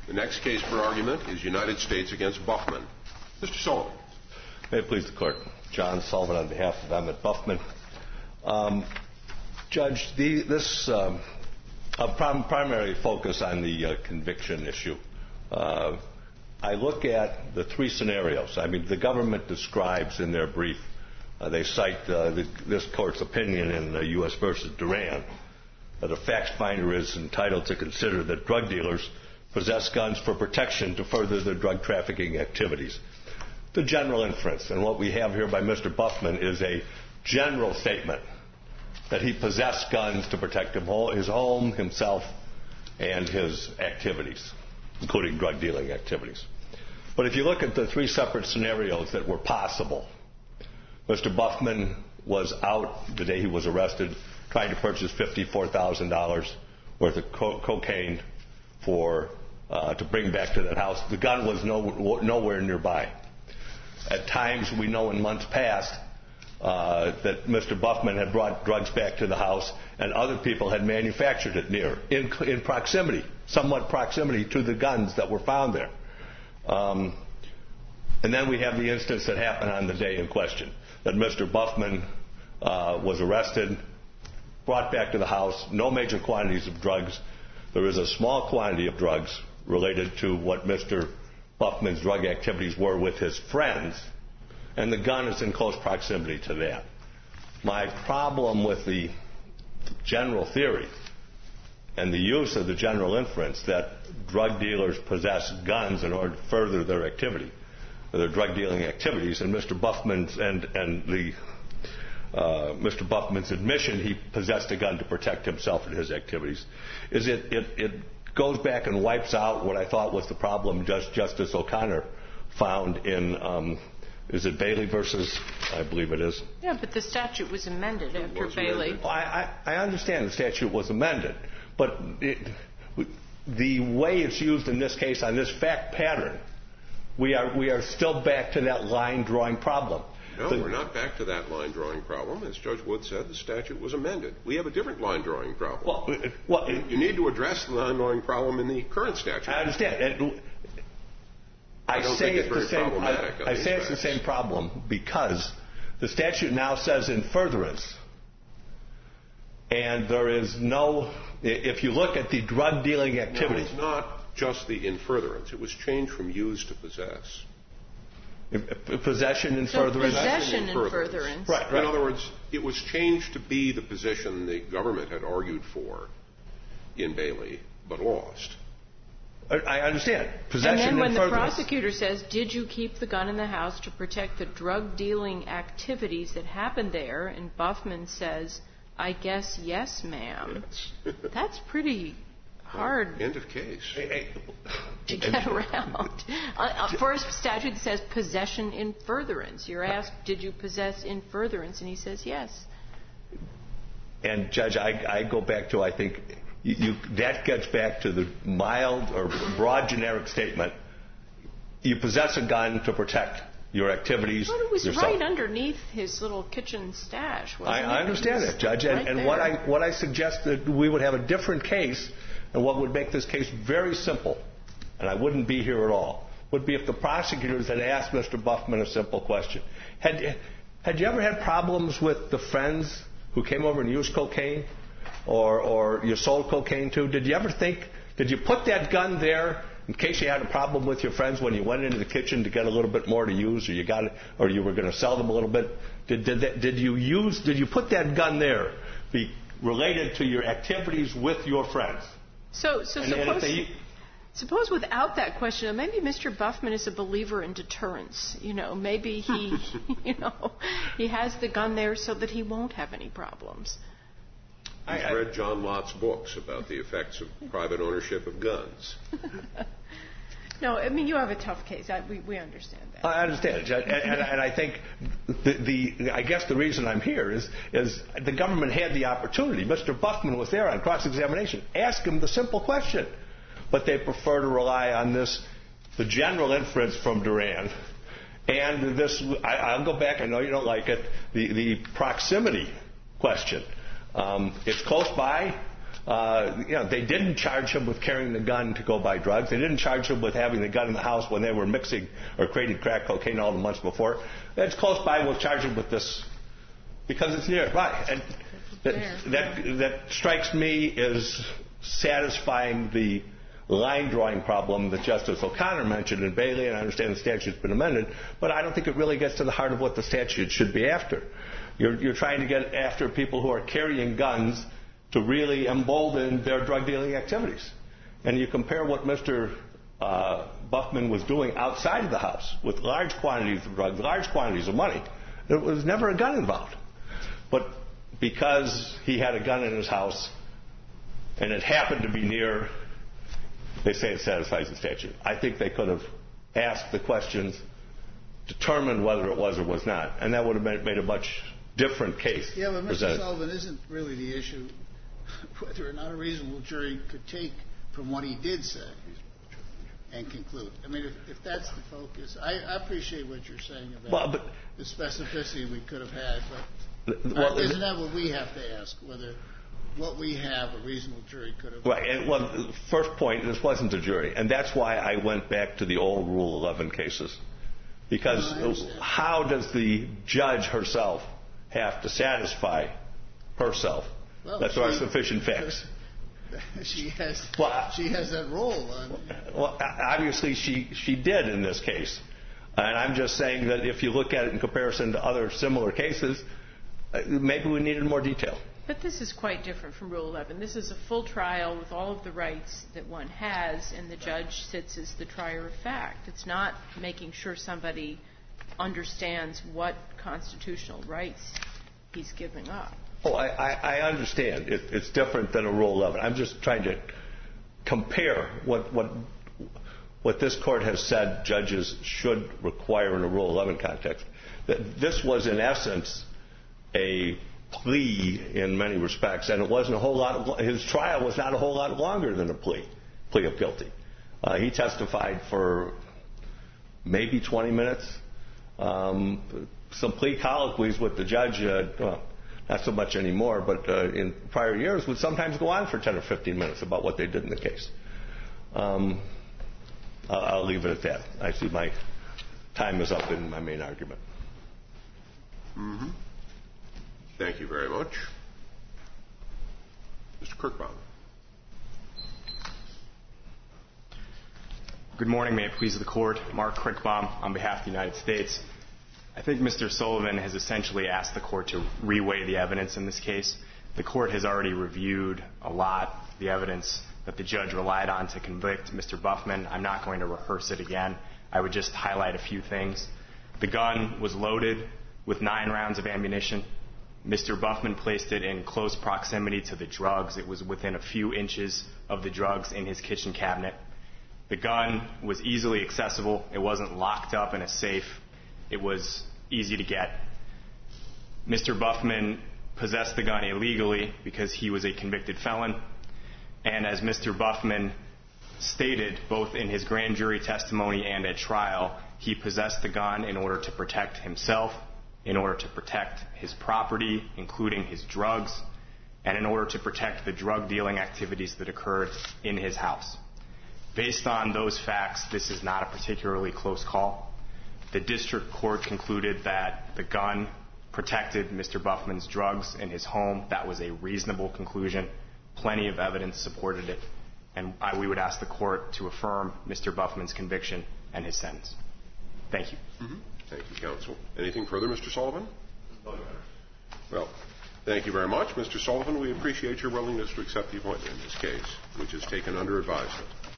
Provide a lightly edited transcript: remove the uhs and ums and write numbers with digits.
The next case for argument is United States against Buffman. Mr. Sullivan. May it please the Court. John Sullivan on behalf of Emmett Buffman. Judge, this primarily focus on the conviction issue. I look at the three scenarios. I mean, the government describes in their brief, they cite this Court's opinion in U.S. versus Duran, that a fact finder is entitled to consider that drug dealers possess guns for protection to further their drug trafficking activities. The general inference, and what we have here by Mr. Buffman, is a general statement that he possessed guns to protect his home, himself, and his activities, including drug dealing activities. But if you look at the three separate scenarios that were possible, Mr. Buffman was out the day he was arrested trying to purchase $54,000 worth of cocaine to bring back to that house. The gun was nowhere nearby. At times, we know in months past, that Mr. Buffman had brought drugs back to the house and other people had manufactured it in proximity, somewhat proximity to the guns that were found there. And then we have the instance that happened on the day in question, that Mr. Buffman was arrested, brought back to the house, no major quantities of drugs. There is a small quantity of drugs related to what Mr. Buffman's drug activities were with his friends, and the gun is in close proximity to that. My problem with the general theory and the use of the general inference that drug dealers possess guns in order to further their activity, their drug dealing activities, and Mr. Buffman's Mr. Buffman's admission he possessed a gun to protect himself and his activities, is it goes back and wipes out what I thought was the problem Justice O'Connor found in is it Bailey versus, I believe it is. Yeah, but the statute was amended after Bailey. I understand the statute was amended, but the way it's used in this case on this fact pattern, we are still back to that line drawing problem. No, we're not back to that line drawing problem. As Judge Wood said, the statute was amended. We have a different line drawing problem. Well, you need to address the line drawing problem in the current statute. I understand. I say it's the same problem because the statute now says in furtherance, and there is no. If you look at the drug dealing activity, no, it's not just the in furtherance. It was changed from use to possess. Possession and furtherance. Possession and furtherance. Right. In other words, it was changed to be the position the government had argued for in Bailey, but lost. I understand. Possession and then when and the prosecutor says, did you keep the gun in the house to protect the drug dealing activities that happened there, and Buffman says, I guess yes, ma'am. Yes. That's pretty hard. End of case. To get around. First statute says possession in furtherance. You're asked, did you possess in furtherance? And he says yes. And Judge, I go back to, I think, that gets back to the mild or broad generic statement. You possess a gun to protect your activities. But it was yourself. right underneath his little kitchen stash, wasn't it? I understand that, Judge. Right and what I suggest that we would have a different case, and what would make this case very simple, and I wouldn't be here at all, would be if the prosecutors had asked Mr. Buffman a simple question. Had you ever had problems with the friends who came over and used cocaine or you sold cocaine to? Did you put that gun there in case you had a problem with your friends when you went into the kitchen to get a little bit more to use, or you were going to sell them a little bit? Did you put that gun there be related to your activities with your friends? So suppose without that question, maybe Mr. Buffman is a believer in deterrence. Maybe he, he has the gun there so that he won't have any problems. He's read John Lott's books about the effects of private ownership of guns. No, I mean, you have a tough case. We understand that. I understand, Judge. And I think I guess the reason I'm here is the government had the opportunity. Mr. Buffman was there on cross-examination. Ask him the simple question. But they prefer to rely on the general inference from Duran. And this, I'll go back, I know you don't like it, the proximity question. It's close by. They didn't charge him with carrying the gun to go buy drugs. They didn't charge him with having the gun in the house when they were mixing or creating crack cocaine all the months before. It's close by. We'll charge him with this because it's nearby. And that strikes me as satisfying the line drawing problem that Justice O'Connor mentioned in Bailey, and I understand the statute's been amended, but I don't think it really gets to the heart of what the statute should be after. You're trying to get after people who are carrying guns to really embolden their drug dealing activities. And you compare what Mr. Buffman was doing outside of the house with large quantities of drugs, large quantities of money. There was never a gun involved. But because he had a gun in his house and it happened to be near, they say it satisfies the statute. I think they could have asked the questions, determined whether it was or was not, and that would have made a much different case. Yeah, but Mr. Sullivan, isn't really the issue whether or not a reasonable jury could take from what he did say and conclude. I mean, if that's the focus, I appreciate what you're saying about the specificity we could have had, but isn't that what we have to ask, whether what we have a reasonable jury could have... Right. And, well, first point, this wasn't a jury, and that's why I went back to the old Rule 11 cases. Because how does the judge herself have to satisfy herself that there are sufficient facts? She has that role. Well, obviously she did in this case. And I'm just saying that if you look at it in comparison to other similar cases, maybe we needed more detail. But this is quite different from Rule 11. This is a full trial with all of the rights that one has, and the judge sits as the trier of fact. It's not making sure somebody understands what constitutional rights he's giving up. Oh, I understand. It's different than a Rule 11. I'm just trying to compare what this Court has said judges should require in a Rule 11 context. That this was, in essence, a plea in many respects, and it wasn't a whole lot. His trial was not a whole lot longer than a plea of guilty. He testified for maybe 20 minutes. Some plea colloquies with the judge, not so much anymore, but in prior years would sometimes go on for 10 or 15 minutes about what they did in the case. I'll leave it at that. I see my time is up in my main argument. Mm-hmm. Thank you very much. Mr. Kirkbaum. Good morning. May it please the Court. Mark Kirkbaum on behalf of the United States. I think Mr. Sullivan has essentially asked the Court to reweigh the evidence in this case. The Court has already reviewed a lot of the evidence that the judge relied on to convict Mr. Buffman. I'm not going to rehearse it again. I would just highlight a few things. The gun was loaded with 9 rounds of ammunition. Mr. Buffman placed it in close proximity to the drugs. It was within a few inches of the drugs in his kitchen cabinet. The gun was easily accessible. It wasn't locked up in a safe. It was easy to get. Mr. Buffman possessed the gun illegally because he was a convicted felon. And as Mr. Buffman stated, both in his grand jury testimony and at trial, he possessed the gun in order to protect himself, in order to protect his property, including his drugs, and in order to protect the drug dealing activities that occurred in his house. Based on those facts, this is not a particularly close call. The district court concluded that the gun protected Mr. Buffman's drugs in his home. That was a reasonable conclusion. Plenty of evidence supported it. And we would ask the court to affirm Mr. Buffman's conviction and his sentence. Thank you. Mm-hmm. Thank you, counsel. Anything further, Mr. Sullivan? No, Your Honor. Well, thank you very much. Mr. Sullivan, we appreciate your willingness to accept the appointment in this case, which is taken under advisement.